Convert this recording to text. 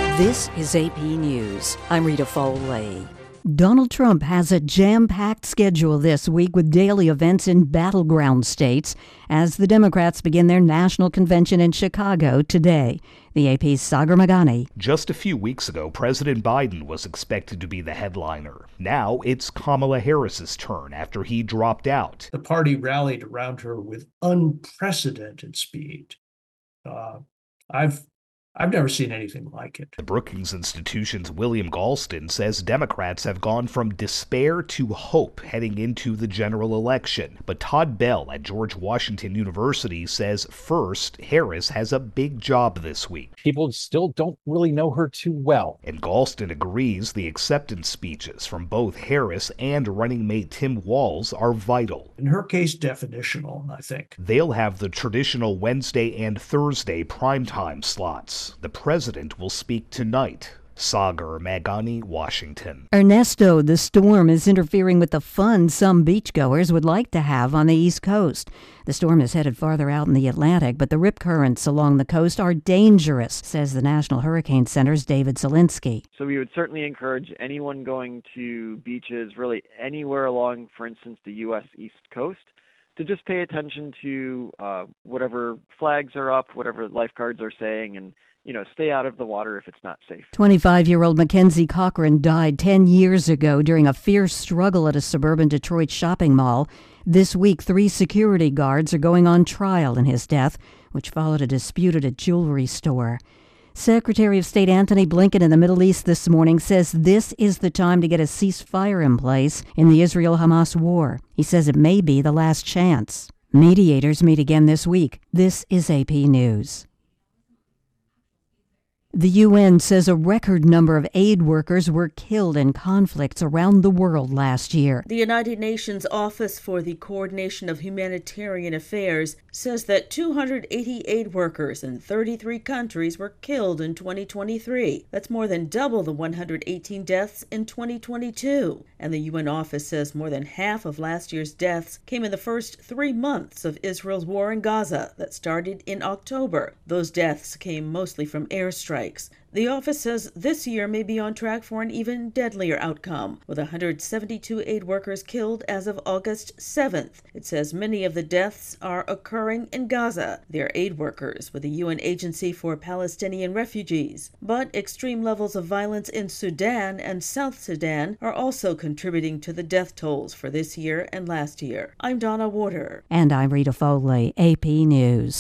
This is AP News. I'm Rita Foley. Donald Trump has a jam-packed schedule this week with daily events in battleground states as the Democrats begin their national convention in Chicago today. The AP's Sagar Meghani. Just a few weeks ago, President Biden was expected to be the headliner. Now it's Kamala Harris's turn after he dropped out. The party rallied around her with unprecedented speed. I've never seen anything like it. The Brookings Institution's William Galston says Democrats have gone from despair to hope heading into the general election. But Todd Bell at George Washington University says first, Harris has a big job this week. People still don't really know her too well. And Galston agrees the acceptance speeches from both Harris and running mate Tim Walz are vital. In her case, definitional, I think. They'll have the traditional Wednesday and Thursday primetime slots. The president will speak tonight. Sagar Meghani, Washington. Ernesto, the storm is interfering with the fun some beachgoers would like to have on the East Coast. The storm is headed farther out in the Atlantic, but the rip currents along the coast are dangerous, says the National Hurricane Center's David Zielinski. So we would certainly encourage anyone going to beaches, really anywhere along, for instance, the U.S. East Coast, to just pay attention to whatever flags are up, whatever lifeguards are saying, and stay out of the water if it's not safe. 25-year-old Mackenzie Cochran died 10 years ago during a fierce struggle at a suburban Detroit shopping mall. This week, 3 security guards are going on trial in his death, which followed a dispute at a jewelry store. Secretary of State Antony Blinken in the Middle East this morning says this is the time to get a ceasefire in place in the Israel-Hamas war. He says it may be the last chance. Mediators meet again this week. This is AP News. The UN says a record number of aid workers were killed in conflicts around the world last year. The United Nations Office for the Coordination of Humanitarian Affairs says that 280 aid workers in 33 countries were killed in 2023. That's more than double the 118 deaths in 2022. And the UN office says more than half of last year's deaths came in the first 3 months of Israel's war in Gaza that started in October. Those deaths came mostly from airstrikes. The office says this year may be on track for an even deadlier outcome, with 172 aid workers killed as of August 7th. It says many of the deaths are occurring in Gaza. They're aid workers with the UN Agency for Palestinian Refugees. But extreme levels of violence in Sudan and South Sudan are also contributing to the death tolls for this year and last year. I'm Donna Warder. And I'm Rita Foley, AP News.